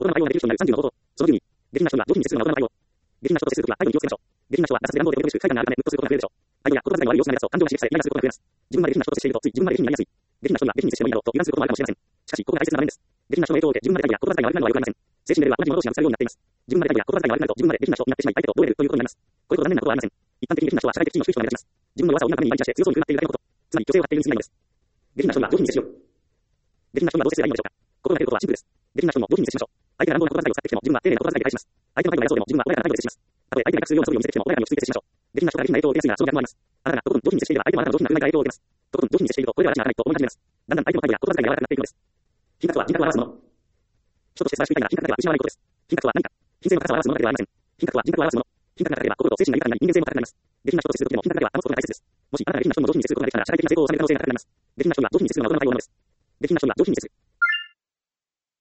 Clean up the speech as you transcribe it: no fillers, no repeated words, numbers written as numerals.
言葉の内容ができる人になる30の方法。その10に、下品な人が上品に接するのは言葉の内容。下品な人と接するときは相手を気をつけましょう。下品な人はガサツで乱暴でおどろしく快感があるため、鬱とすることが増えるでしょう。相手が言葉遣いの悪い様子が目立つと感情が刺激され、イライラすることが増えます。自分まで下品な人と接していると、つい自分まで下品になりやすい。下品な人には下品に接してもいいだろうと油断することもあるかもしれません。しかし、ここが大切な場面です。下品な人の影響を受け、自分まで態度や言葉遣いが悪くなるのは良くありません。精神レベルは同じもの同士がぶつかるようになっています。自分まで態度や言葉遣いが悪くなると、自分まで下品な人になってしまい、相手と同レベルということになります。これほど残念なことはありません。一般的に下品な人は社会的地位の低い人が目立ちます。自分の弱さを補うために割り出して強そうに振る舞っているだけのこと。つまり、虚勢を張っているに過ぎないのです。下品な人には上品に接しよう。下品な人にはどう接すればいいのでしょうか。心がけることはシンプルです。下品な人も上品に接しましょう。相手が乱暴な言葉遣いを使ってきても、自分は丁寧な言葉遣いで返します。相手の態度が良さそうでも、自分は穏やかな態度で接します。たとえ相手が威嚇するような素振りを見せてきても、穏やかに落ち着いて接しましょう。下品な人が下品な影響を受けやすいのはその逆もあります。あなたがとことん上品に接していれば、相手もあなたの上品な振る舞いから影響を受けます。とことん上品に接していると、これでは私がないと思い始めます。だんだん相手の態度や言葉遣いが柔らかくなっていくのです。品格とは人格を表すもの。人として素晴らしくいたいなら品格だけは失わないことです。品格は何か。品性の高さを表すものだけではありません。品格は人格を表すもの。品格が高ければ心と精神が豊かになり、人間性も高くなります。下品な人と接するときでも品格だけは保つことが大切です。もしあなたが下品な人にも上品に接することができたら、社会的な成功を収める可能性が高くなります。下品な人には上品に接するのは言葉の内容なのです。下品な人には上品に接する。